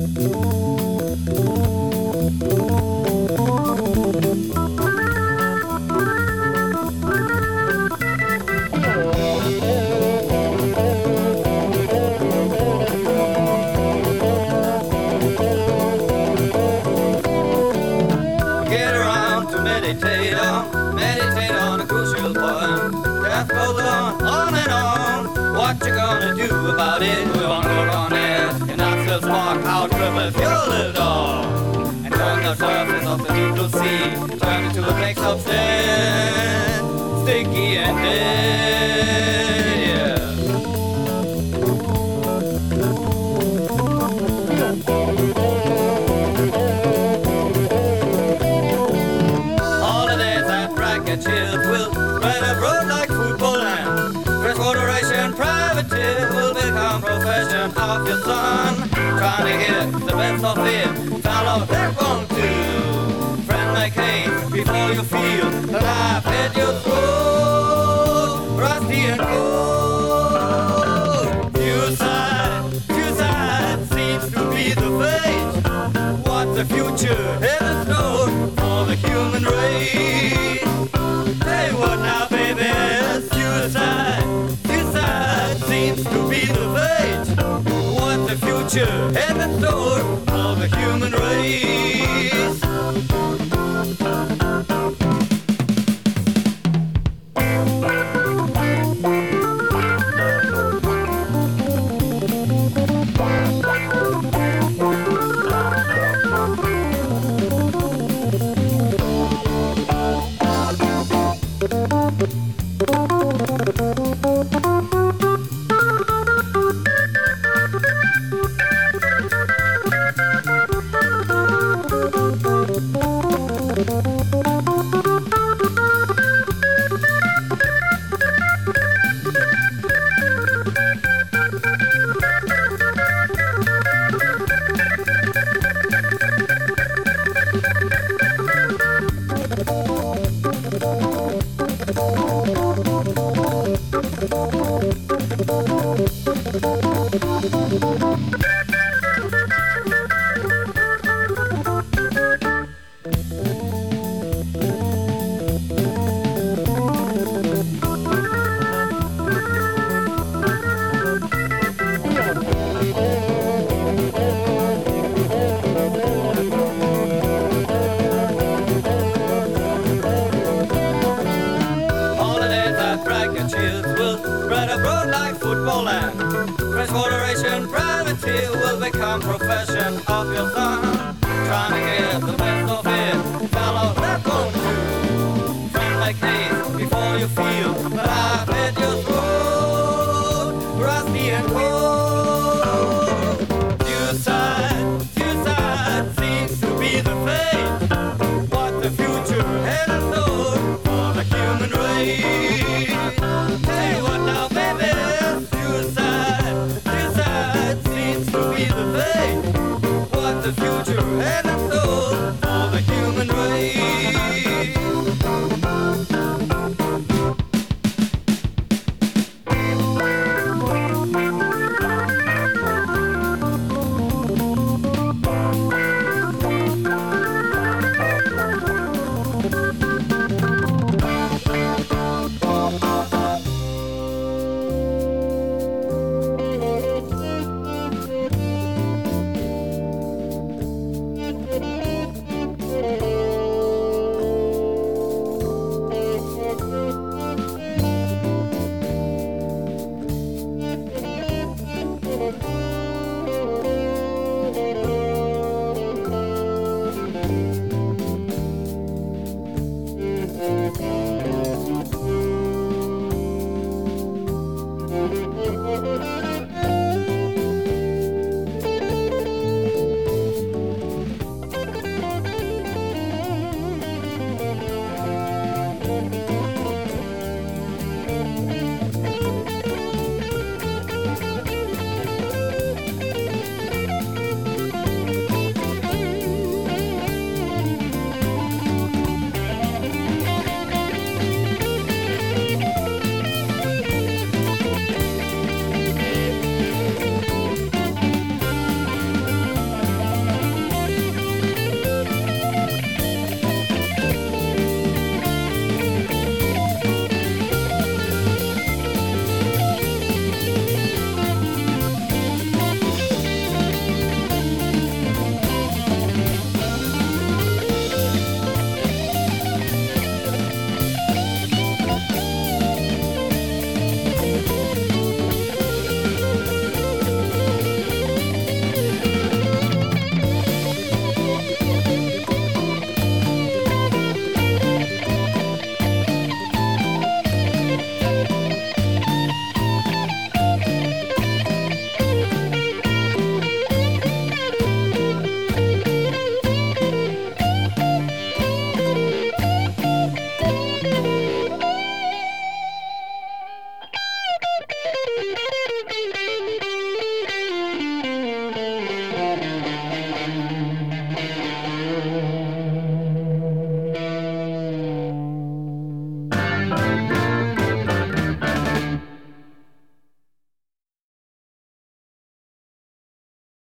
Meditate on a crucial point. Death goes on and on. What you gonna do about it? We're gonna work on it. And that's the spark how triple fuel it all. And on the surface of the deep blue sea, turn into a big substance, sticky and dead. Yeah. Chips will spread abroad like football and freshwater ration privateer will become profession of your son. Trying to get the best of it, fellow, they're going to. Friend, make haste before you feel the life hit your throat, rusty and cold. Suicide seems to be the fate. What the future has in store for the human race. Hey, what now, baby? Suicide seems to be the fate. What the future has in store for the human race. Freshwater ration privateer will become profession of your son. Trying to get the best of it, fellow, that's going to. Friend, make haste before you feel the life at your throat, rusty and cold. Suicide seems to be the fate. What the future has in store for the human race. Hey, what now, baby? Suicide seems to be the fate. What the future has in store for the human race.